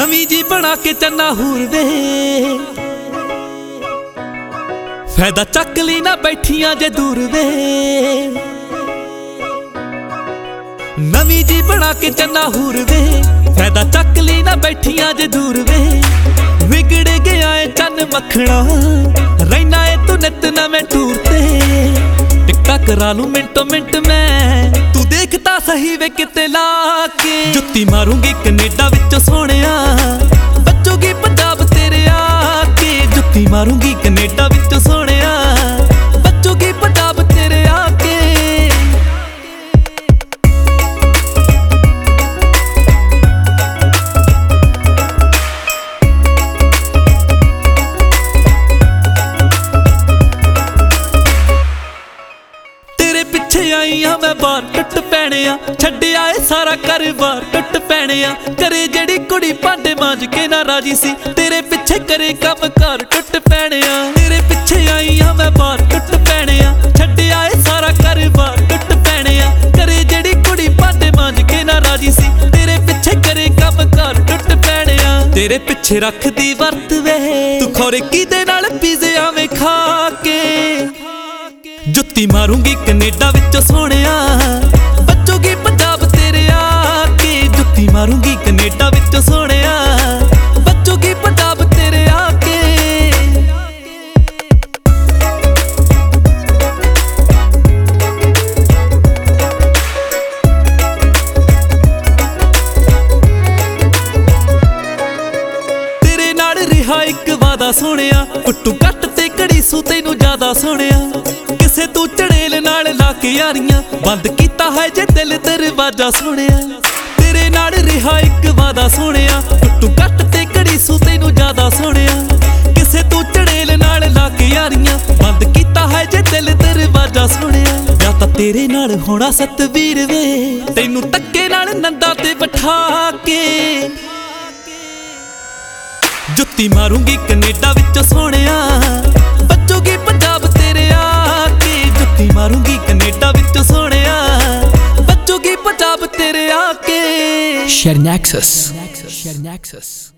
नवी जी बना के चन्ना हूर वे फायदा चक ली ना बैठियां जे दूर वे। नवी जी बना के चन्ना हूर वे फायदा चक ली ना बैठियां जे दूर वे। विगड़ गया है चन्न मखना रहना है तू नित नवें टूर ते। टिकटा करा लूं मिंटो मिंट मैं तू देखता सही वे किते लाके। जुत्ती मारूंगी कनेडा विच सोहणिया बचूगी पंजाब तेरे आके। जुत्ती मारूंगी कनेडा विच सोहणिया बचूगी पंजाब तेरे आके। तेरे पिछे आई हाँ मैं बार टुट पैने छड्डिया ए सारा घर बार टुट पैने करे जेड़ी कुड़ी भांडे मांज के ना राजी सी। तेरे पिछे करे कम घर टुट पैने। तेरे पिछे आई हाँ मैं बार टुट पैने छड्डिया ए सारा घर बार टुट पैने करे जेड़ी कुड़ी भांडे मांज के ना राजी सी। तेरे पिछे करे कम घर टुट पैने। तेरे पिछे रख दी वरत वे तू खोरे किदे नाल पीजे आवें खा के। जुत्ती मारूंगी कनेडा विच सोहणिया बचूगी पंजाब तेरे आके। जुत्ती मारूंगी कनेडा विच सोहणिया बचूगी पंजाब तेरे आके। तेरे नाल रिहा इक वादा सोहणिया कुट्टू कट ते घड़ी सू तैनू ज्यादा सोहणिया। किसे तू चड़ेल नाल ला के यारियां बंद कीता है जे दिल दरवाजा सोहणिया। तेरे नाल रिहा इक वादा सोहणिया कुट्टू कट ते घड़ी सू तैनू ज्यादा सोहणिया। किसे तू चड़ेल नाल ला के यारियां बंद कीता है जे दिल दरवाजा सोहणिया। या तां तेरे नाल होना सतवीर वे तैनू तक्के नाल नंदा ते बिठा के। जुत्ती मारूंगी कनेडा विच सोहणिया बचूगी पंजाब तेरे आके। जुत्ती मारूंगी कनेडा विच सोहणिया बचूगी पंजाब तेरे आके। Share Nexus.